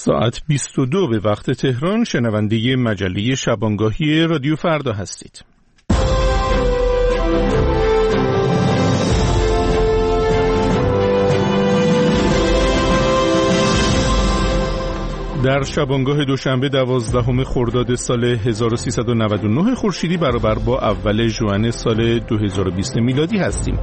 ساعت 22 به وقت تهران. شنونده مجله شبانگاهی رادیو فردا هستید. در شبانگاه دوشنبه 12 خرداد سال 1399 خورشیدی برابر با اول ژوئن سال 2020 میلادی هستیم.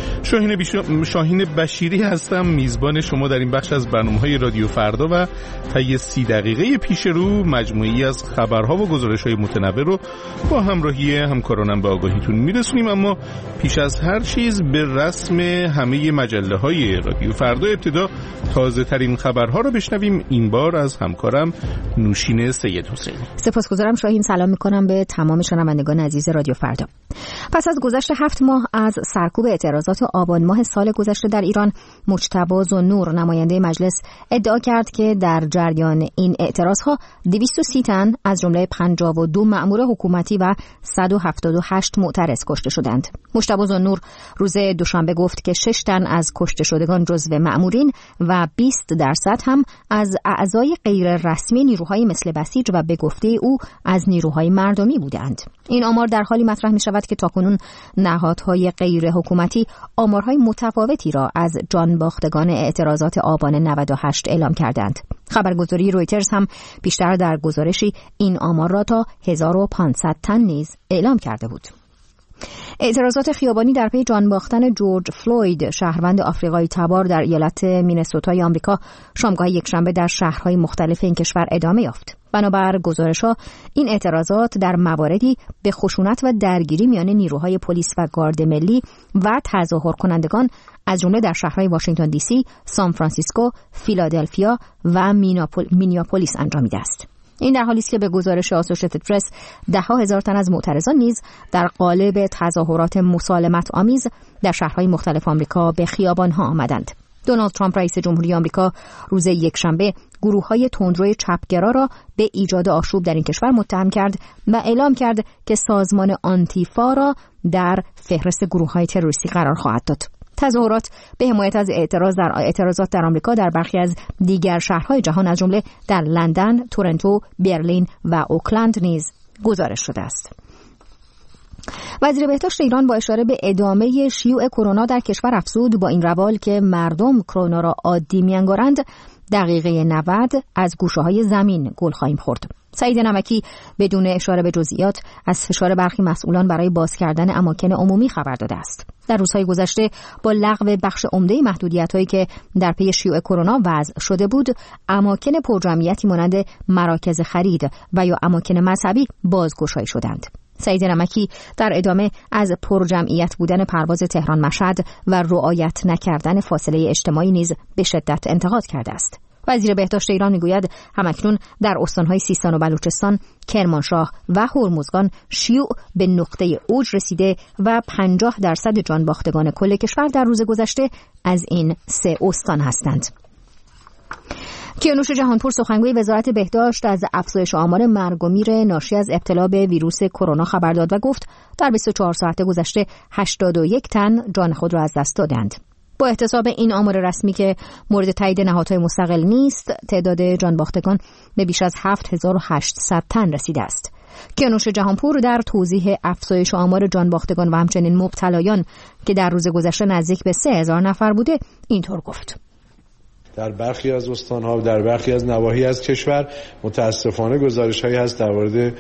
شاهین بشیری هستم، میزبان شما در این بخش از برنامه‌های رادیو فردا و طی 30 دقیقه پیش رو مجموعی از خبرها و گزارش‌های متنوع رو با همراهی همکارانم به آگاهیتون میرسونیم. اما پیش از هر چیز به رسم همه مجله‌های رادیو فردا ابتدا تازه‌ترین خبرها رو بشنویم، این بار از همکارم نوشین سید حسینی. سپاسگزارم شاهین. سلام می‌کنم به تمام شنوندگان عزیز رادیو فردا. پس از گذشت 7 ماه از سرکوب اعتراضات آبان ماه سال گذشته در ایران، مجتبی ذوالنور نماینده مجلس ادعا کرد که در جریان این اعتراضها 230 تن از جمله 52 مأمور حکومتی و 178 معترض کشته شدند. مجتبی ذوالنور روز دوشنبه گفت که 6 تن از کشته شدگان جزو مأمورین و 20% هم از اعضای غیر رسمی نیروهای مثل بسیج و به گفته او از نیروهای مردمی بودند. این آمار در حالی مطرح می شود که تاکنون نهادهای غیر حکومتی آمارهای متفاوتی را از جانباختگان اعتراضات آبان 98 اعلام کردند. خبرگزاری رویترز هم بیشتر در گزارشی این آمار را تا 1500 تن نیز اعلام کرده بود. اعتراضات خیابانی در پی جانباختن جورج فلوید، شهروند آفریقایی تبار در ایالت مینسوتای آمریکا، شامگاه یکشنبه در شهرهای مختلف این کشور ادامه یافت. بنابر گزارش‌ها این اعتراضات در مواردی به خشونت و درگیری میان نیروهای پلیس و گارد ملی و تظاهر کنندگان از جمله در شهرهای واشنگتن دی سی، سان فرانسیسکو، فیلادلفیا و مینیاپولیس انجامیده است. این در حالی است که به گزارش آسوشیتد پرس 10,000 تن از معترضان نیز در قالب تظاهرات مسالمت آمیز در شهرهای مختلف آمریکا به خیابان‌ها آمدند. دونالد ترامپ رئیس جمهوری آمریکا روز یکشنبه گروه‌های تندروی چپگرا را به ایجاد آشوب در این کشور متهم کرد و اعلام کرد که سازمان آنتیفا را در فهرست گروه‌های تروریستی قرار خواهد داد. تظاهرات به حمایت از اعتراضات در آمریکا در برخی از دیگر شهرهای جهان از جمله در لندن، تورنتو، برلین و اوکلند نیز گزارش شده است. وزیر بهداشت ایران با اشاره به ادامه شیوع کرونا در کشور افزود با این روال که مردم کرونا را عادی می‌انگارند، دقیقه 90 از گوشه‌های زمین گل خواهیم خورد. سعید نمکی بدون اشاره به جزئیات از فشار برخی مسئولان برای باز کردن اماکن عمومی خبر داده است. در روزهای گذشته با لغو بخش عمده محدودیت‌هایی که در پی شیوع کرونا وضع شده بود، اماکن پرجمعیتی مانند مراکز خرید و یا اماکن مذهبی بازگشایی شدند. سعید نمکی در ادامه از پرجمعیت بودن پرواز تهران مشهد و رعایت نکردن فاصله اجتماعی نیز به شدت انتقاد کرده است. وزیر بهداشت ایران میگوید همکنون در استانهای سیستان و بلوچستان، کرمانشاه و هرمزگان شیوع به نقطه اوج رسیده و 50% جانباختگان کل کشور در روز گذشته از این 3 استان هستند. کیانوش جهانپور سخنگوی وزارت بهداشت از افزایش آمار مرگ و میر ناشی از ابتلا به ویروس کرونا خبر داد و گفت در 24 ساعت گذشته 81 تن جان خود را از دست دادند. با احتساب این آمار رسمی که مورد تایید نهادهای مستقل نیست، تعداد جانباختگان به بیش از 7800 تن رسیده است. کیانوش جهانپور در توضیح افزایش آمار جانباختگان و همچنین مبتلایان که در روز گذشته نزدیک به 3000 نفر بوده اینطور گفت: در برخی از استان‌ها و در برخی از نواحی از کشور متاسفانه گزارش‌هایی هست در مورد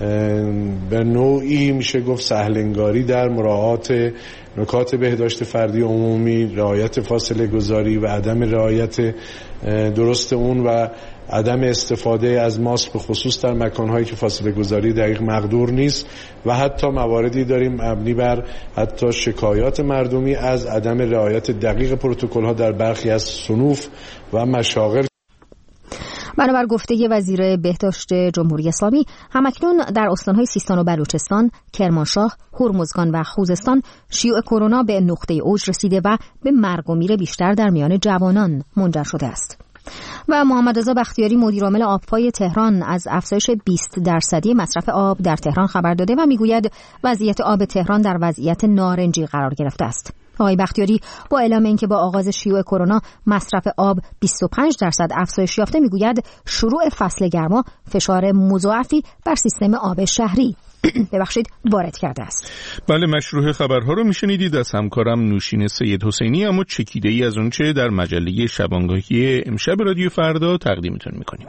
به نوعی میشه گفت سهل‌انگاری در مراعات نکات بهداشت فردی عمومی، رعایت فاصله گذاری و عدم رعایت درست اون و عدم استفاده از ماسک به خصوص در مکان‌هایی که فاصله گذاری دقیق مقدور نیست و حتی مواردی داریم مبنی بر حتی شکایات مردمی از عدم رعایت دقیق پروتکل‌ها در برخی از صنوف و مشاغل. بنابر گفته وزیر بهداشت جمهوری اسلامی، همکنون در استان‌های سیستان و بلوچستان، کرمانشاه، هرمزگان و خوزستان شیوع کرونا به نقطه اوج رسیده و به مرگ و میر بیشتر در میان جوانان منجر شده است. و محمد رضا بختیاری مدیرعامل آبپای تهران از افزایش 20% مصرف آب در تهران خبر داده و میگوید وضعیت آب تهران در وضعیت نارنجی قرار گرفته است. آقای بختیاری با اعلام اینکه با آغاز شیوع کرونا مصرف آب 25% افزایش یافته میگوید شروع فصل گرما فشار مضاعفی بر سیستم آب شهری وارد کرده است. بله، مشروع خبرها رو میشنیدید از همکارم نوشین سید حسینی، اما چکیده‌ای از اونچه در مجله شبانگاهی امشب رادیو فردا تقدیمتون میکنیم.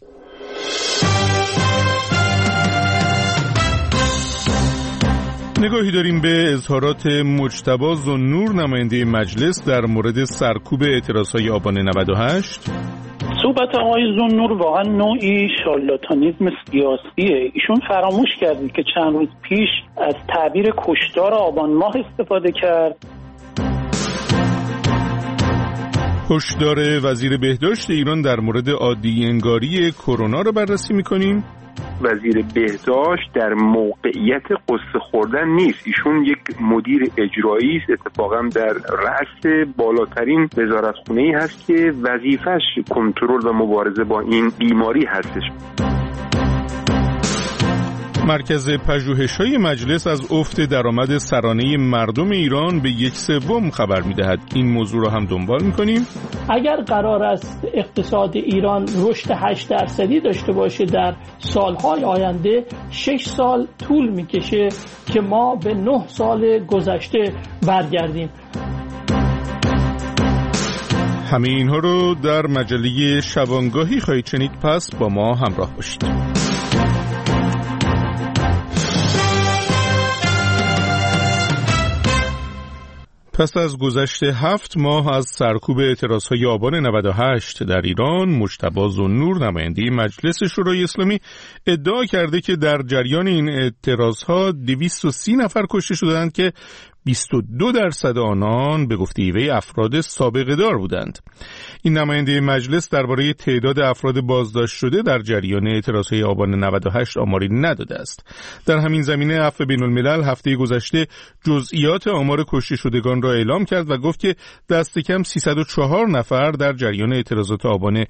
نگاهی داریم به اظهارات مجتبی ذوالنور نماینده مجلس در مورد سرکوب اعتراضهای آبان 98. صحبت آقای ذوالنور واقعا نوعی شارلاتانیسم سیاسیه. ایشون فراموش کردی که چند روز پیش از تعبیر کشتار آبان ماه استفاده کرد. هشدار وزیر بهداشت ایران در مورد عادی انگاری کرونا رو بررسی می‌کنیم. وزیر بهداشت در موقعیت قصه خوردن نیست. ایشون یک مدیر اجرایی است، اتفاقا در رأس بالاترین وزارتخونه‌ای هست که وظیفش کنترل و مبارزه با این بیماری هستش. مرکز پژوهش‌های مجلس از افت درآمد سرانه مردم ایران به 1/3 خبر می‌دهد. این موضوع را هم دنبال می‌کنیم. اگر قرار است اقتصاد ایران رشد 8% داشته باشه در سالهای آینده، 6 سال طول می‌کشه که ما به 9 سال گذشته برگردیم. همه اینها رو در مجله شبانگاهی خواهید شنید، پس با ما همراه باشید. پس از گذشت 7 ماه از سرکوب اعتراضهای آبان 98 در ایران، مجتبی ذوالنور نماینده مجلس شورای اسلامی ادعا کرده که در جریان این اعتراضها 230 نفر کشته شدند که 22% آنان به گفته وی افراد سابقه دار بودند. این نماینده مجلس درباره تعداد افراد بازداشت شده در جریان اعتراضهای آبان 98 آماری نداده است. در همین زمینه عفو بین‌الملل هفته گذشته جزئیات آمار کشته شدگان را اعلام کرد و گفت که دست کم 304 نفر در جریان اعتراضات آبان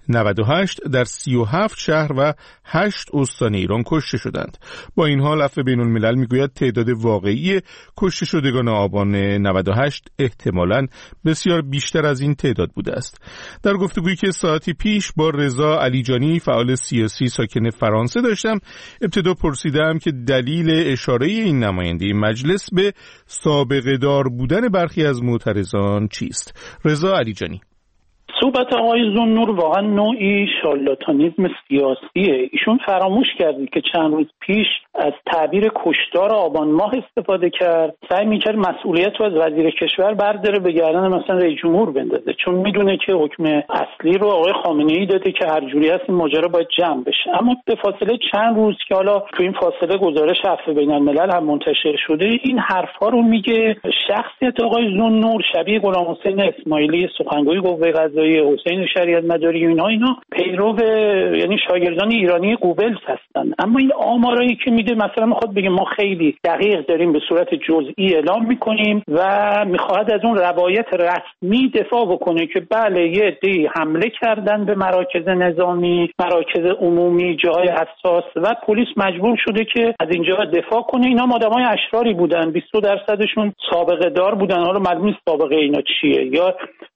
98 در 37 شهر و 8 استان ایران کشته شدند. با این حال عفو بین‌الملل میگوید تعداد واقعی کشته شدگان آبان 98 احتمالاً بسیار بیشتر از این تعداد بوده است. در گفتگویی که ساعتی پیش با رضا علیجانی فعال سیاسی ساکن فرانسه داشتم، ابتدا پرسیدم که دلیل اشاره این نماینده مجلس به سابقه دار بودن برخی از معترضان چیست؟ رضا علیجانی: صحبت آقای ذوالنور واقعا نوعی شارلاتانیسم سیاسیه. ایشون فراموش کردی که چند روز پیش از تعبیر کشتار آبان ماه استفاده کرد. سعی میکرد مسئولیت رو از وزیر کشور برداره به گردن مثلا رئیس جمهور بندازه، چون میدونه که حکم اصلی رو آقای خامنه‌ای داده که هر جوری هست این ماجرا باید جمع بشه. اما به فاصله چند روز که حالا تو این فاصله گزارش عفو بین‌الملل هم منتشر شده، این حرفا رو میگه. شخصیت آقای ذوالنور شبیه غلامحسین اسماعیلی سخنگوی قوه قضاییه، حسین شریعت مداری و اینا پیرو یعنی شاگردان ایرانی گوبلز هستن. اما این آمارایی که میده مثلا میخواد بگه ما خیلی دقیق داریم به صورت جزئی اعلام میکنیم و میخواد از اون روایت رسمی دفاع بکنه که بله یه عده‌ای حمله کردن به مراکز نظامی، مراکز عمومی، جای حساس و پلیس مجبور شده که از اینجا دفاع کنه. اینا آدمای اشراری بودن، 20% سابقه دار بودن. حالا معلوم نیست سابقه اینا چیه، یا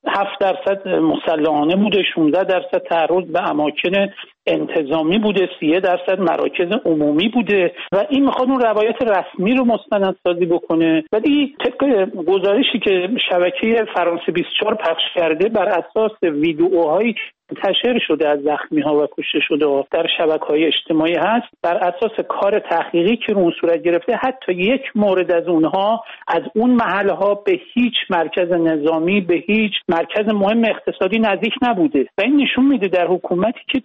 7% مسلحانه بوده، 16% تعرض به اماکن انتظامی بوده، 30% مراکز عمومی بوده و این میخواد اون روایت رسمی رو مستندسازی بکنه. ولی طبق گزارشی که شبکه فرانسه 24 پخش کرده، بر اساس ویدئوهایی منتشر شده از زخمی‌ها و کشته شده در شبکه‌های اجتماعی هست، بر اساس کار تحقیقی که اون صورت گرفته، حتی یک مورد از اونها از اون محل‌ها به هیچ مرکز نظامی، به هیچ مرکز مهم اقتصادی نزدیک نبوده و این نشون میده در حکومتی که دروغ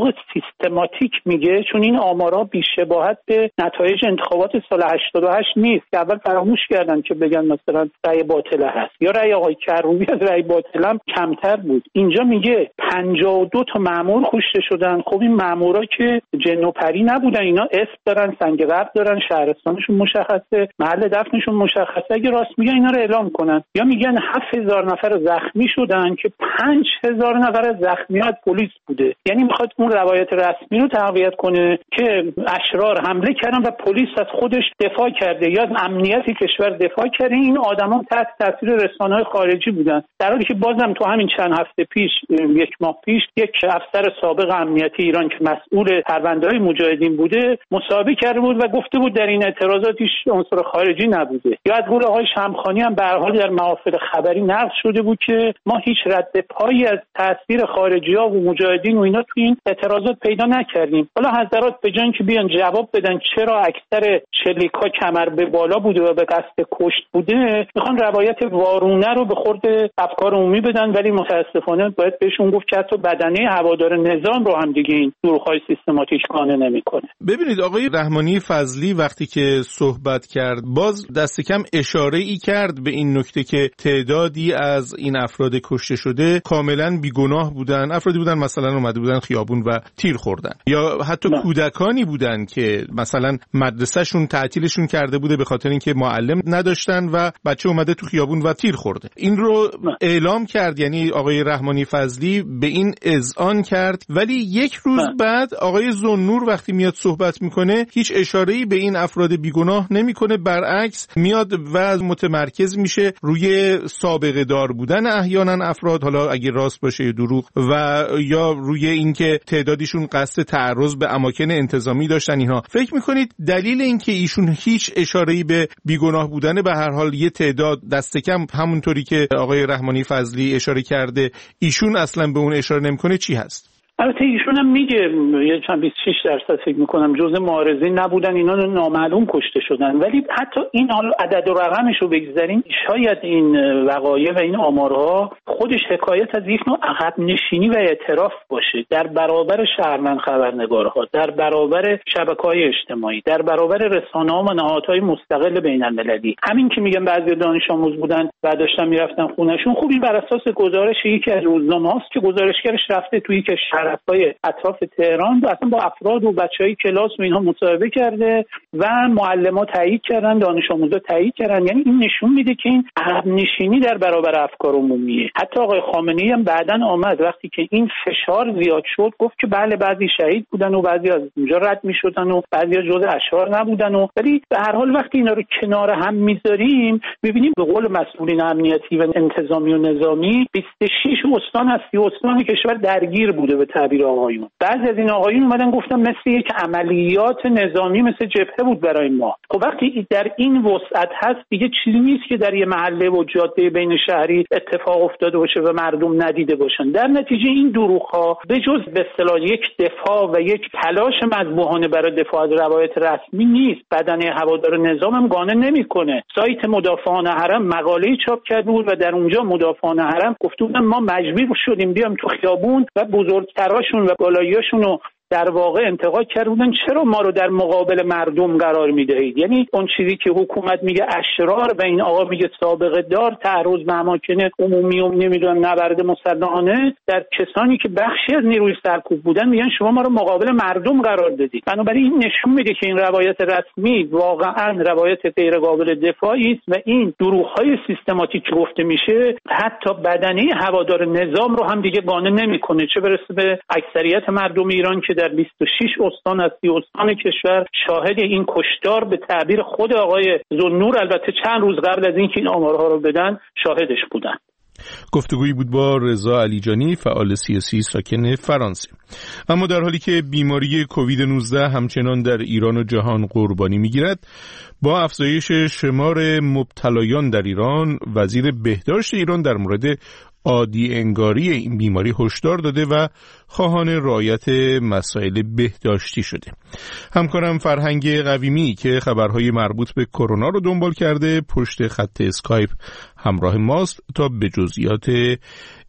طور سیستماتیک میگه، چون این آمارها بی‌شباهت به نتایج انتخابات سال 88 نیست که اول فراموش کردن که بگن مثلا رأی باطله هست یا رأی آقای کروبی از رأی باطل هم کمتر بود. اینجا میگه 52 تا مأمور کشته شدن. خب این مأمورا که جن و پری نبودن، اینا اسم دارن، سنگ قبر دارن، شهرستانشون مشخصه، محل دفنشون مشخصه. اگه راست میگن اینا رو اعلام کنن. یا میگن 7000 نفر زخمی شدن که 5000 نفر زخمیات پلیس بوده. یعنی میخواد اون روایت رسمی رو تقویت کنه که اشرار حمله کردن و پلیس از خودش دفاع کرده یا از امنیت کشور دفاع کرده. این آدما تحت تاثیر رسانه‌های خارجی بودن، در حالی که بازم تو همین چند هفته پیش، یک ماه پیش، یک افسر سابق امنیتی ایران که مسئول پرونده‌های مجاهدین بوده مصاحبه کرده بود و گفته بود در این اعتراضات هیچ عنصر خارجی نبوده. یا از قول آقای شمخانی هم به هر حال در محافل خبری نقل شده بود که ما هیچ رد پایی از تاثیر خارجی‌ها و مجاهدین و اینا تو این اعتراضات پیدا نکردیم. حالا حضرات به جای اینکه بیان جواب بدن چرا اکثر شلیک‌ها کمر به بالا بوده و به قصد کشت بوده، میخوان روایت وارونه رو به خورد افکار عمومی بدن، ولی متاسفانه باید بهشون گفت که حتی بدنه هوادار نظام رو هم دیگه این دروغ‌های سیستماتیک قانع نمی‌کنه. ببینید آقای رحمانی فضلی وقتی که صحبت کرد باز دست کم اشاره‌ای کرد به این نکته که تعدادی از این افراد کشته شده کاملا بیگناه بودن، افرادی بودن مثلا اومده بودن خیابون و تیر خوردن، یا حتی کودکانی بودن که مثلا مدرسه‌شون تعطیلشون کرده بوده به خاطر اینکه معلم نداشتن و بچه اومده تو خیابون و تیر خورده. این رو اعلام کرد، یعنی آقای رحمانی فضلی به این اذعان کرد، ولی یک روز بعد آقای ذوالنور وقتی میاد صحبت میکنه هیچ اشاره‌ای به این افراد بیگناه نمیکنه، برعکس میاد و متمرکز میشه روی سابقه دار بودن احیانا افراد، حالا اگه راست باشه یا دروغ، و یا روی اینکه تعدادیشون قصد تعرض به اماکن انتظامی داشتن. اینها فکر میکنید دلیل اینکه ایشون هیچ اشاره‌ای به بیگناه بودن به هر حال یه تعداد دست کم همونطوری که آقای رحمانی فضلی اشاره کرده ایشون اصلا به اون اشاره نمیکنه چی هست؟ البته ایشون هم میگه یه چند 26% فکر میکنم جزء معارضین نبودن، اینا نامعلوم کشته شدن. ولی حتی این حالا عدد و رقمش رو بگذاریم، شاید این وقایع و این آمارها خودش حکایت از یک نوع عقب نشینی و اعتراف باشه در برابر شهروند خبرنگارها، در برابر شبکه‌های اجتماعی، در برابر رسانه‌ها و نهادهای مستقل بین‌المللی. همین که میگم بعضی دانش آموز بودن و داشتن میرفتن خونه‌شون، خب این بر اساس گزارش یکی از روزنامه‌هاست که گزارشگرش رفته توی یک شهرهای اطراف تهران و اصلا با افراد و بچهای کلاس و اینها مصاحبه کرده و معلم‌ها تایید کردن، دانش آموزا تایید کردن. یعنی این نشون میده که این عقب نشینی در برابر افکار عمومیه. حتی آقای خامنه‌ای هم بعداً آمد وقتی که این فشار زیاد شد گفت که بله بعضی شهید بودن و بعضی از اونجا رد میشدن و بعضی جزء اشرار نبودن و ولی به هر حال وقتی اینا رو کنار هم میذاریم میبینیم به قول مسئولین امنیتی و انتظامی و نظامی 26 استان از 30 استان کشور درگیر بوده به تعبیر آقایون. بعضی از این آقایون اومدن گفتن مثل یک عملیات نظامی مثل جبهه بود برای ما. خب وقتی در این وسعت هست دیگه چیزی نیست که در یه محله و جاده بین شهری اتفاق افتاده باشه و مردم ندیده باشن. در نتیجه این دروغ‌ها به جز به اصطلاح یک دفاع و یک تلاش مذبوحانه برای دفاع از روایت رسمی نیست. بدنه هوادار نظام هم قانع نمیکنه. سایت مدافعان حرم مقاله‌ای چاپ کرده بود و در اونجا مدافعان حرم گفته بودن ما مجبور شدیم بیام تو خیابون و بزرگتراشون و بالاییاشون رو در واقع انتقاد کرده بودن چرا ما رو در مقابل مردم قرار میدهید. یعنی اون چیزی که حکومت میگه اشرار و این آقا میگه سابقه دار، تعرض به اماکن عمومی و نمیدونم نبرد مسلحانه، در کسانی که بخشی از نیروی سرکوب بودن میگن شما ما رو مقابل مردم قرار دادید. بنابراین این نشون میده که این روایت رسمی واقعا روایت غیر قابل دفاعی است و این دروغ‌های سیستماتیک گفته میشه حتی بدنه هوادار نظام رو هم دیگه قانع نمیکنه، چه برسه به اکثریت مردم ایران که در 26 استان از 30 استان کشور شاهد این کشتار به تعبیر خود آقای ذوالنور البته چند روز قبل از اینکه این آمارها رو بدن شاهدش بودن. گفتگویی بود با رضا علیجانی، فعال سیاسی ساکن فرانسه. اما در حالی که بیماری کووید 19 همچنان در ایران و جهان قربانی میگیرد، با افزایش شمار مبتلایان در ایران، وزیر بهداشت ایران در مورد عادی انگاری این بیماری هشدار داده و خواهان رعایت مسائل بهداشتی شده. همکارم فرهنگ قویمی که خبرهای مربوط به کرونا رو دنبال کرده پشت خط اسکایپ همراه ماست تا به جزئیات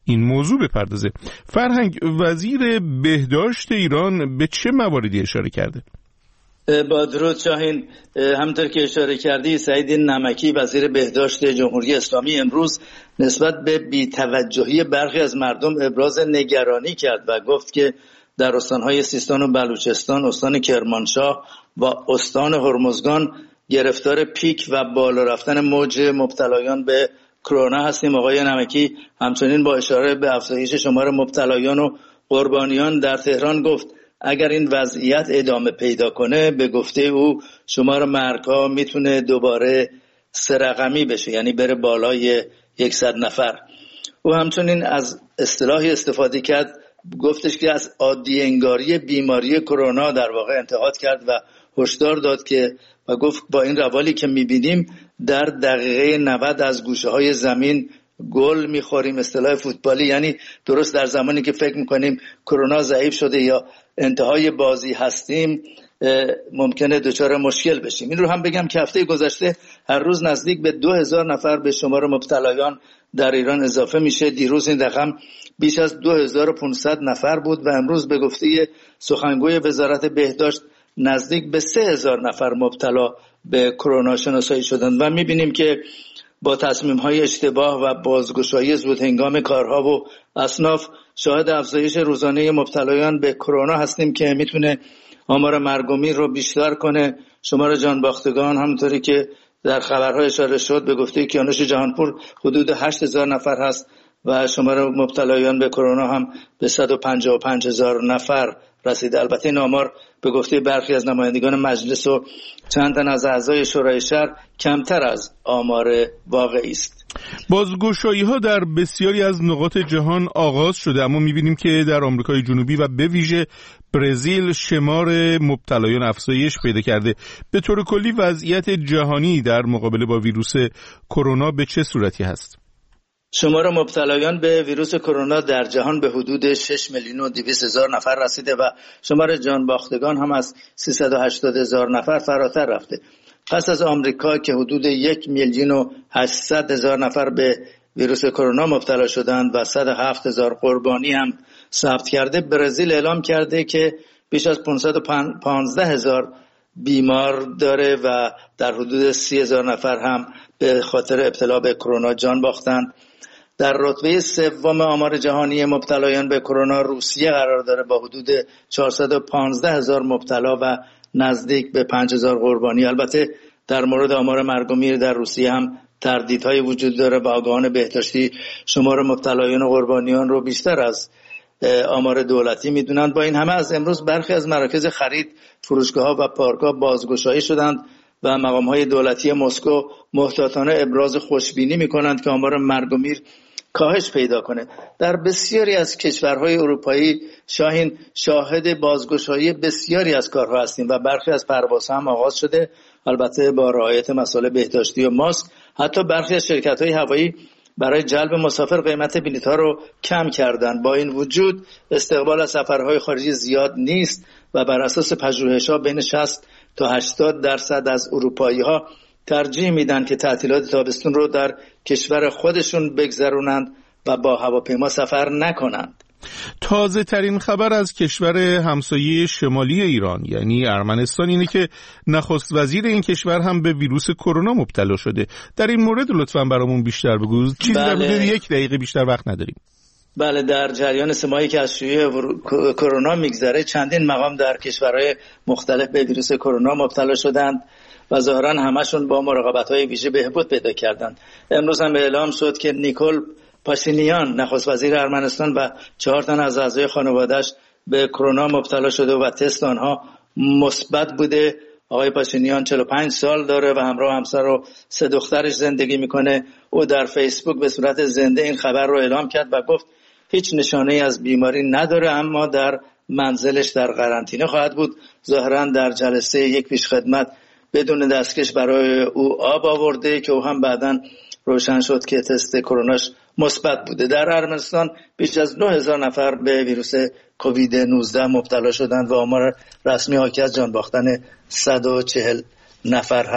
این موضوع بپردازه. فرهنگ، وزیر بهداشت ایران به چه مواردی اشاره کرده؟ با درود شاهین، همونطور که اشاره کردی سعید نمکی وزیر بهداشت جمهوری اسلامی امروز نسبت به بی‌توجهی برخی از مردم ابراز نگرانی کرد و گفت که در استانهای سیستان و بلوچستان، استان کرمانشاه و استان هرمزگان گرفتار پیک و بالا رفتن موج مبتلایان به کرونا هستیم. آقای نمکی همچنین با اشاره به افزایش شمار مبتلایان و قربانیان در تهران گفت اگر این وضعیت ادامه پیدا کنه به گفته او شمار مرگ‌ها میتونه دوباره 3 رقمی بشه، یعنی بره بالای 100 نفر. او همچنین از اصطلاحی استفاده کرد، گفتش که از عادی انگاری بیماری کرونا در واقع انتقاد کرد و هشدار داد که و گفت با این روالی که میبینیم در دقیقه 90 از گوشه های زمین گل میخوریم، اصطلاح فوتبالی، یعنی درست در زمانی که فکر میکنیم کرونا ضعیف شده یا انتهای بازی هستیم ممکنه دچار مشکل بشیم. این رو هم بگم که هفته گذشته هر روز نزدیک به 2000 نفر به شمار مبتلایان در ایران اضافه میشه. دیروز این رقم بیش از 2500 نفر بود و امروز به گفته سخنگوی وزارت بهداشت نزدیک به 3000 نفر مبتلا به کرونا شناسایی شدند و میبینیم که با تصمیم‌های اشتباه و بازگشایی زودهنگام کارها و اصناف شاهد افزایش روزانه مبتلایان به کرونا هستیم که میتونه آمار مرگ و میر رو بیشتر کنه. شمار جانباختگان همونطوری که در خبرها اشاره شد به گفته کیانوش جهانپور حدود 8000 نفر هست و شمار مبتلایان به کرونا هم به 155000 نفر رسیده. البته این آمار به گفته برخی از نمایندگان مجلس و چند تن از اعضای شورای شهر کمتر از آمار واقعی است. بازگشایی ها در بسیاری از نقاط جهان آغاز شده، اما میبینیم که در آمریکای جنوبی و به ویژه برزیل شمار مبتلایان افزایش پیدا کرده. به طور کلی وضعیت جهانی در مقابله با ویروس کرونا به چه صورتی هست؟ شمار مبتلایان به ویروس کرونا در جهان به حدود 6,200,000 نفر رسیده و شمار جانباختگان هم از 380,000 نفر فراتر رفته. پس از آمریکا که حدود 1,800,000 نفر به ویروس کرونا مبتلا شدند و 107,000 قربانی هم ثبت کرده، برزیل اعلام کرده که بیش از 515,000 بیمار داره و در حدود 30,000 نفر هم به خاطر ابتلا به کرونا جان باختند. در رتبه سوم آمار جهانی مبتلایان به کرونا روسیه قرار داره با حدود 415,000 مبتلا و نزدیک به 5,000 قربانی. البته در مورد آمار مرگ و میر در روسیه هم تردیدهای وجود داره و آگاهان بهداشتی شمار مبتلایان و قربانیان رو بیشتر از آمار دولتی میدونند. با این همه از امروز برخی از مراکز خرید، فروشگاه‌ها و پارک‌ها بازگشایی شدند و مقام‌های دولتی مسکو محتاطانه ابراز خوشبینی می‌کنند که آمار مرگ و میر کاهش پیدا کنه. در بسیاری از کشورهای اروپایی شاهین شاهد بازگشایی بسیاری از کارها هستیم و برخی از پروازها هم آغاز شده، البته با رعایت مسائل بهداشتی و ماسک. حتی برخی از شرکت‌های هوایی برای جلب مسافر قیمت بلیط‌ها رو کم کردن. با این وجود استقبال از سفرهای خارجی زیاد نیست و بر اساس پژوهش‌ها بین 60 تا 80% از اروپایی‌ها ترجیح میدن که تعطیلات تابستون رو در کشور خودشون بگذرونند و با هواپیما سفر نکنند. تازه ترین خبر از کشور همسایه شمالی ایران یعنی ارمنستان اینه که نخست وزیر این کشور هم به ویروس کرونا مبتلا شده. در این مورد لطفاً برامون بیشتر بگو. چیزی در حدود 1 دقیقه بیشتر وقت نداریم. بله، در جریان 3 ماهی که از شیوع کرونا میگذره چندین مقام در کشورهای مختلف به ویروس کرونا مبتلا شدند و ظاهراً همشون با مراقبت‌های ویژه بهبود پیدا کردند. امروز هم اعلام شد که نیکول پاشینیان نخست وزیر ارمنستان و 4 تن از اعضای خانواده‌اش به کرونا مبتلا شده و تست آنها مثبت بوده. آقای پاشینیان 45 سال داره و همراه همسر و 3 دخترش زندگی میکنه. او در فیسبوک به صورت زنده این خبر رو اعلام کرد و گفت هیچ نشانه‌ای از بیماری نداره اما در منزلش در قرنطینه خواهد بود. ظاهراً در جلسه یک پیشخدمت بدون دستکش برای او آب آورده که او هم بعداً روشن شد که تست کروناش مثبت بوده. در ارمنستان بیش از 9,000 نفر به ویروس کووید 19 مبتلا شدند و آمار رسمی حاکی از جان باختن 140 نفر هست.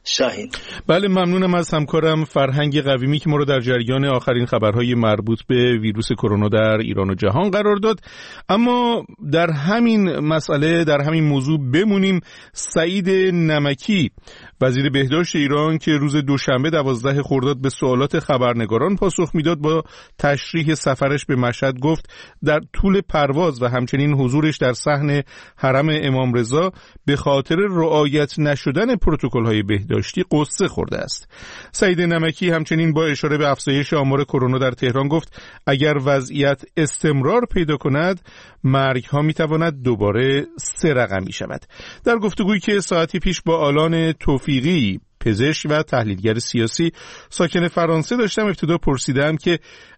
شاهین. بله، ممنونم از همکارم فرهنگ قویمی که ما رو در جریان آخرین خبرهای مربوط به ویروس کرونا در ایران و جهان قرار داد. اما در همین مسئله، در همین موضوع بمونیم. سعید نمکی، وزیر بهداشت ایران، که روز دوشنبه 12 خرداد به سوالات خبرنگاران پاسخ میداد، با تشریح سفرش به مشهد گفت در طول پرواز و همچنین حضورش در صحن حرم امام رضا به خاطر رعایت نشدن پروتکل‌های بهداشتی قصه خورده است. سعید نمکی همچنین با اشاره به افزایش آمار کرونا در تهران گفت اگر وضعیت استمرار پیدا کند مرگ‌ها می‌تواند دوباره 3 رقمی شود. در گفتگویی که ساعتی پیش با آلان توفیقی، پزشک و تحلیلگر سیاسی ساکن فرانسه داشتم، ابتدا پرسیدم که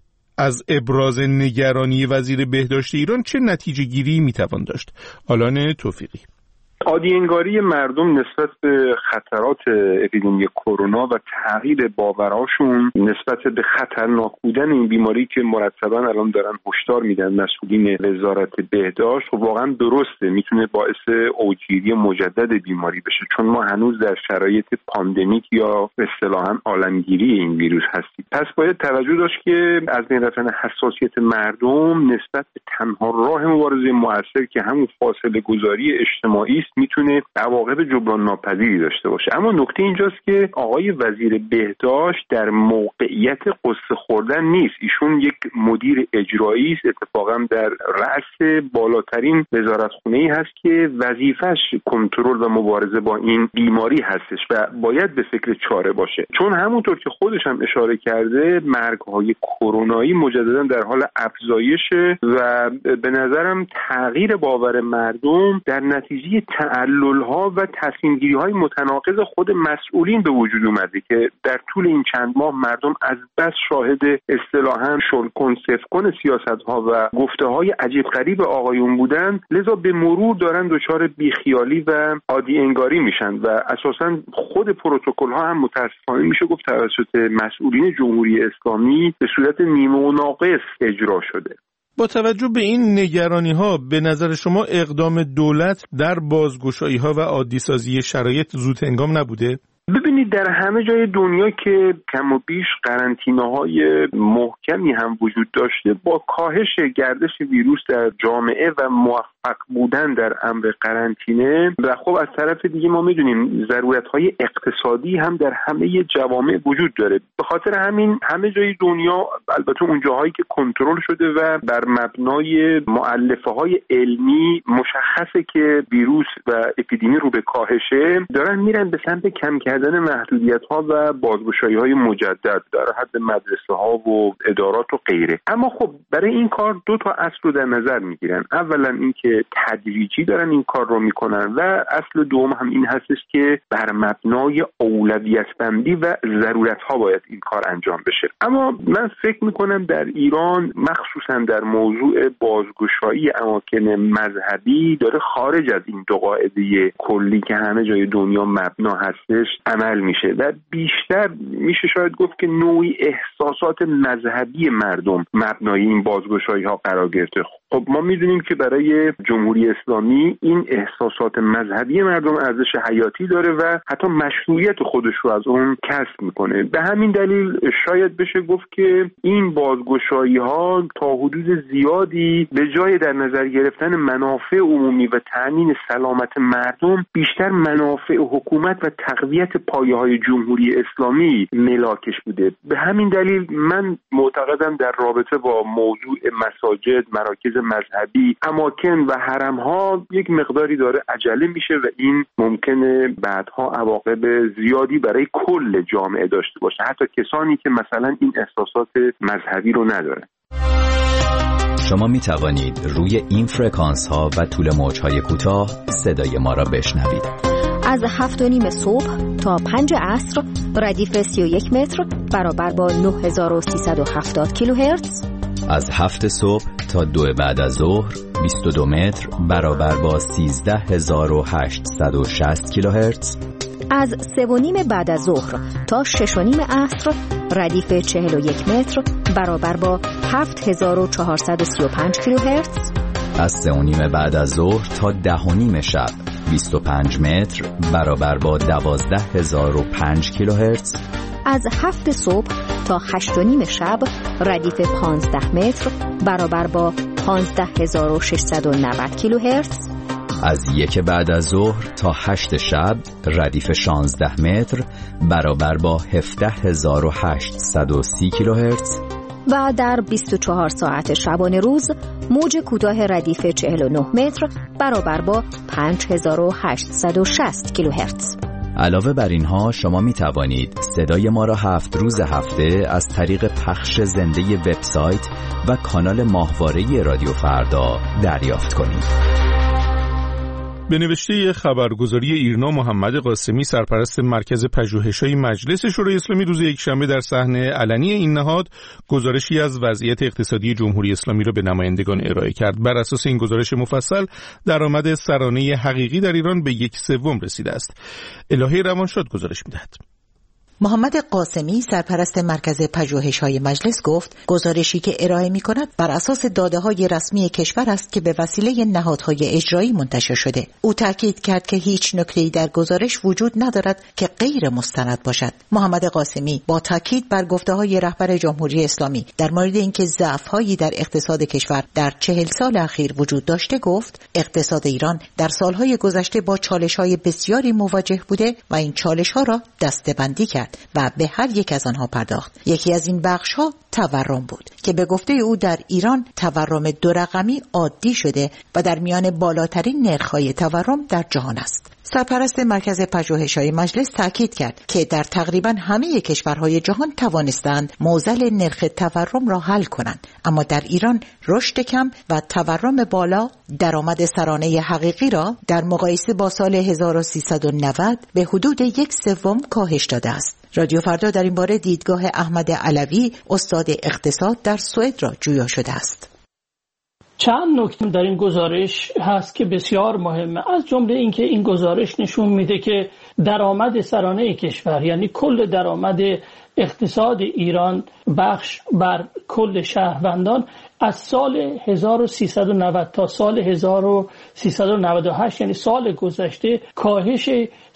از ابراز نگرانی وزیر بهداشت ایران چه نتیجه گیری میتوان داشت. آلان توفیقی: عادی انگاری مردم نسبت به خطرات اپیدمی کرونا و تغییر باورهاشون نسبت به خطرناک بودن این بیماری که مرتبا الان دارن هشدار میدن مسئولین وزارت بهداشت، و واقعا درسته، میتونه باعث اوجگیری مجدد بیماری بشه، چون ما هنوز در شرایط پاندمیک یا اصطلاحاً عالمگیری این ویروس هستیم. پس باید توجه داشت که از بین رفتن حساسیت مردم نسبت به تنها راه مبارزه مؤثر که همون فاصله گذاری اجتماعی است میتونه عواقب جبران ناپذیری داشته باشه. اما نکته اینجاست که آقای وزیر بهداشت در موقعیت قصه خوردن نیست. ایشون یک مدیر اجرایی است، اتفاقا در رأس بالاترین وزارتخونه‌ای هست که وظیفش کنترل و مبارزه با این بیماری هستش و باید به فکر چاره باشه، چون همونطور که خودش هم اشاره کرده مرگ‌های کرونایی مجددا در حال افزایشه و به نظرم تغییر باور مردم در نتیجه تعلل‌ها و تصمیم‌گیری‌های متناقض خود مسئولین به وجود اومده که در طول این چند ماه مردم از بس شاهد اصطلاحاً شلکن سفکن سیاست‌ها و گفته‌های عجیب غریب آقایون بودن، لذا به مرور دارن دچار بیخیالی و عادی انگاری میشن و اساساً خود پروتکل‌ها هم متأسفانه میشه گفت توسط مسئولین جمهوری اسلامی به صورت نیمه و ناقص اجرا شده. با توجه به این نگرانی‌ها، به نظر شما اقدام دولت در بازگشایی‌ها و عادی‌سازی شرایط زود هنگام نبوده؟ ببینید، در همه جای دنیا که کم و بیش قرنطینه‌های محکمی هم وجود داشته، با کاهش گردش ویروس در جامعه و موفق بودن در امر قرنطینه و خب از طرف دیگه ما می‌دونیم ضرورت‌های اقتصادی هم در همه جوامع وجود داره. به خاطر همین همه جای دنیا، البته اون جاهایی که کنترل شده و بر مبنای مؤلفه‌های علمی مشخصه که ویروس و اپیدمی رو به کاهشه، دارن میرن به سمت کم کردن محدودیت‌ها و بازگشایی‌های مجدد در حد مدرسه‌ها و ادارات و غیره. اما خب برای این کار 2 تا اصل رو در نظر میگیرن. اولا اینکه تدریجی دارن این کار رو میکنن و اصل دوم هم این هستش که بر مبنای اولویت بندی و ضرورت‌ها باید این کار انجام بشه. اما من فکر میکنم در ایران مخصوصا در موضوع بازگشایی اماکن مذهبی داره خارج از این 2 قاعده کلی که همه جای دنیا مبنا هستش عمل میشه و بیشتر میشه شاید گفت که نوعی احساسات مذهبی مردم مبنای این بازگشایی‌ها قرار گرفته. خب ما میدونیم که برای جمهوری اسلامی این احساسات مذهبی مردم ارزش حیاتی داره و حتی مشروعیت خودش رو از اون کسب میکنه. به همین دلیل شاید بشه گفت که این بازگشایی‌ها تا حدود زیادی به جای در نظر گرفتن منافع عمومی و تأمین سلامت مردم، بیشتر منافع حکومت و تقویت پایه‌های جمهوری اسلامی ملاکش بوده. به همین دلیل من معتقدم در رابطه با موضوع مساجد، مراکز مذهبی، اماکن و حرم‌ها یک مقداری داره عجله میشه و این ممکنه بعدها عواقب زیادی برای کل جامعه داشته باشه، حتی کسانی که مثلا این احساسات مذهبی رو ندارن. شما می توانید روی این فرکانس ها و طول موج های کوتاه صدای ما را بشنوید. از 7:30 صبح تا 5 عصر ردیف 31 متر برابر با 9370 کیلوهرتز. از 7 صبح تا 2 بعد از ظهر 22 متر برابر با 13860 کیلوهرتز. از 3:30 بعد از ظهر تا 6:30 عصر ردیف 41 متر برابر با 7435 کیلوهرتز. از 3:30 بعد از ظهر تا 10:30 شب 25 متر برابر با 12005 کیلوهرتز. از 7 صبح تا 8:30 شب ردیف 15 متر برابر با 15690 کیلوهرتز. از 1 بعد از ظهر تا 8 شب ردیف 16 متر برابر با 17830 کیلوهرتز. و در 24 ساعت شبانه روز موج کوتاه ردیف 49 متر برابر با 5860 کیلوهرتز. علاوه بر اینها شما می توانید صدای ما را 7 روز هفته از طریق پخش زنده وبسایت و کانال ماهواره رادیو فردا دریافت کنید. به نوشته خبرگزاری ایرنا محمد قاسمی سرپرست مرکز پژوهش‌های مجلس شورای اسلامی روز یکشنبه در صحنه علنی این نهاد گزارشی از وضعیت اقتصادی جمهوری اسلامی را به نمایندگان ارائه کرد. بر اساس این گزارش مفصل درآمد سرانه حقیقی در ایران به 1/3 رسیده است. الهی روانشاد گزارش می‌دهد. محمد قاسمی سرپرست مرکز پژوهش‌های مجلس گفت گزارشی که ارائه می‌کند بر اساس داده‌های رسمی کشور است که به وسیله نهادهای اجرایی منتشر شده. او تاکید کرد که هیچ نکته‌ای در گزارش وجود ندارد که غیر مستند باشد. محمد قاسمی با تاکید بر گفته‌های رهبر جمهوری اسلامی در مورد اینکه ضعف‌هایی در اقتصاد کشور در 40 سال اخیر وجود داشته گفت اقتصاد ایران در سال‌های گذشته با چالش‌های بسیاری مواجه بوده و این چالش‌ها را دسته‌بندی کرد و به هر یک از آنها پرداخت. یکی از این بخش‌ها تورم بود که به گفته او در ایران تورم 2 رقمی عادی شده و در میان بالاترین نرخ‌های تورم در جهان است. سرپرست مرکز پژوهش‌های مجلس تاکید کرد که در تقریباً همه کشورهای جهان توانستند معضل نرخ تورم را حل کنند، اما در ایران رشد کم و تورم بالا درآمد سرانه حقیقی را در مقایسه با سال 1390 به حدود 1/3 کاهش داده است. رادیو فردا در این باره دیدگاه احمد علوی استاد اقتصاد در سوئد را جویا شده است. چند نکته در این گزارش هست که بسیار مهمه، از جمله اینکه این گزارش نشون میده که درآمد سرانه کشور یعنی کل درآمد اقتصاد ایران بخش بر کل شهروندان از سال 1390 تا سال 1398 یعنی سال گذشته کاهش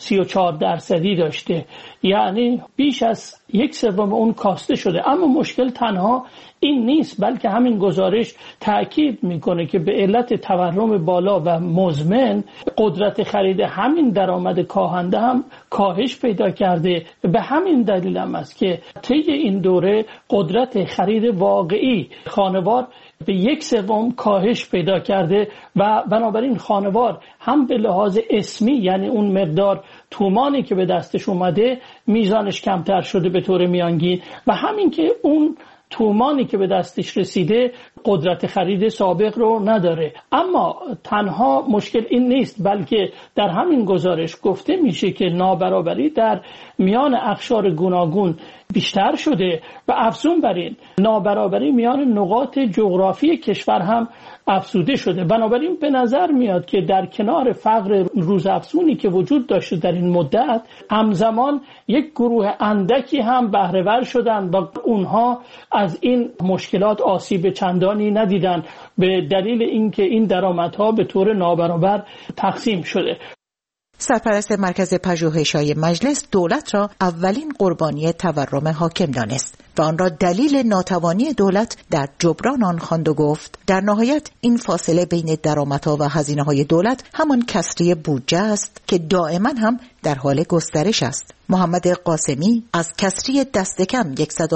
34% داشته، یعنی بیش از 1/3 اون کاسته شده. اما مشکل تنها این نیست، بلکه همین گزارش تأکید میکنه که به علت تورم بالا و مزمن قدرت خرید همین درآمد کاهنده هم کاهش پیدا کرده. به همین دلیل هم است که طی این دوره قدرت خرید واقعی خانوار به 1/3 کاهش پیدا کرده و بنابراین خانوار هم به لحاظ اسمی یعنی اون مقدار تومانی که به دستش اومده میزانش کمتر شده به طور میانگین و همین که اون تومانی که به دستش رسیده قدرت خرید سابق رو نداره. اما تنها مشکل این نیست، بلکه در همین گزارش گفته میشه که نابرابری در میان اقشار گوناگون بیشتر شده و افزون بر این نابرابری میان نقاط جغرافی کشور هم افزوده شده. بنابراین به نظر میاد که در کنار فقر روزافزونی که وجود داشته در این مدت همزمان یک گروه اندکی هم بهره ور شدن و اونها از این مشکلات آسیب چندانی ندیدن به دلیل اینکه این درآمدها به طور نابرابر تقسیم شده. سرپرست مرکز پژوهش‌های مجلس دولت را اولین قربانی تورم حاکم دانست و آن را دلیل ناتوانی دولت در جبران آن خواند و گفت در نهایت این فاصله بین درآمدها و هزینه‌های دولت همان کسری بودجه است که دائما هم در حال گسترش است. محمد قاسمی از کسری دست کم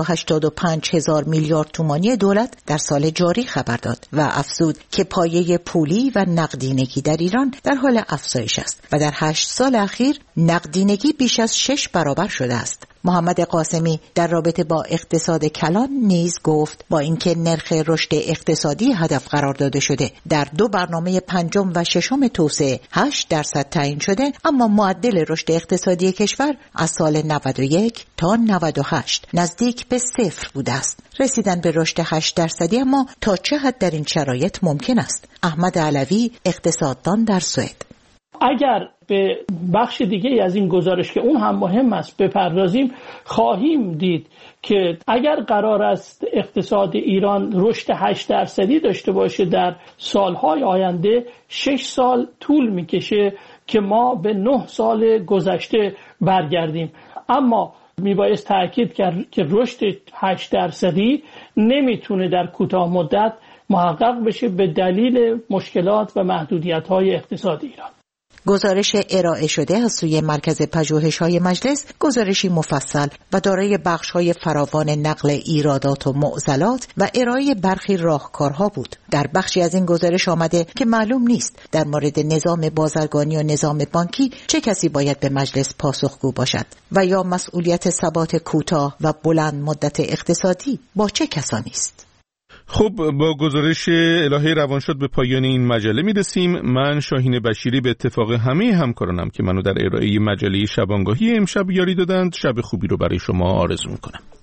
185,000 میلیارد تومانی دولت در سال جاری خبر داد و افزود که پایه پولی و نقدینگی در ایران در حال افزایش است و در 8 سال اخیر نقدینگی بیش از 6 برابر شده است. محمد قاسمی در رابطه با اقتصاد کلان نیز گفت با اینکه نرخ رشد اقتصادی هدف قرار داده شده در 2 برنامه پنجم و ششم توسعه 8% تعیین شده، اما معدل رشد اقتصادی کشور از سال 91 تا 98 نزدیک به 0 بوده است. رسیدن به رشد 8% اما تا چه حد در این شرایط ممکن است؟ احمد علوی اقتصاددان در سوئد: اگر به بخش دیگه از این گزارش که اون هم مهم است بپردازیم، خواهیم دید که اگر قرار است اقتصاد ایران رشد 8% داشته باشه در سالهای آینده، 6 سال طول میکشه که ما به 9 سال گذشته برگردیم. اما میبایست تأکید کرد که رشد 8% نمیتونه در کوتاه مدت محقق بشه به دلیل مشکلات و محدودیت‌های اقتصاد ایران. گزارش ارائه شده از سوی مرکز پژوهش‌های مجلس گزارشی مفصل و دارای بخش‌های فراوان نقل ایرادات و معضلات و ارائه برخی راهکارها بود. در بخشی از این گزارش آمده که معلوم نیست در مورد نظام بازرگانی و نظام بانکی چه کسی باید به مجلس پاسخگو باشد و یا مسئولیت ثبات کوتاه و بلند مدت اقتصادی با چه کسانی است. خب با گزارش الهه روانشاد به پایان این مجله میرسیم. من شاهین بشیری به اتفاق همه همکارانم که منو در ارائه مجله شبانگاهی امشب یاری دادند، شب خوبی رو برای شما آرزو میکنم.